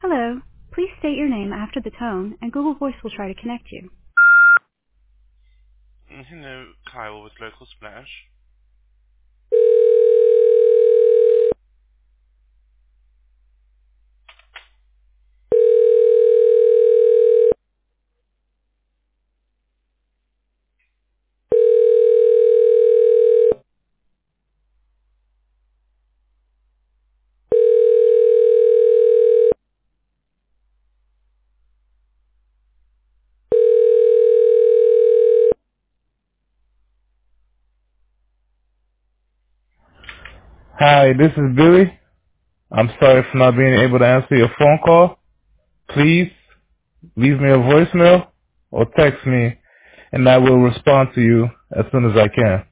Hello. Please state your name after the tone, and Google Voice will try to connect you. Hello, Kyle with Local Splash. Hi, this is Billy. I'm sorry for not being able to answer your phone call. Please leave me a voicemail or text me and I will respond to you as soon as I can.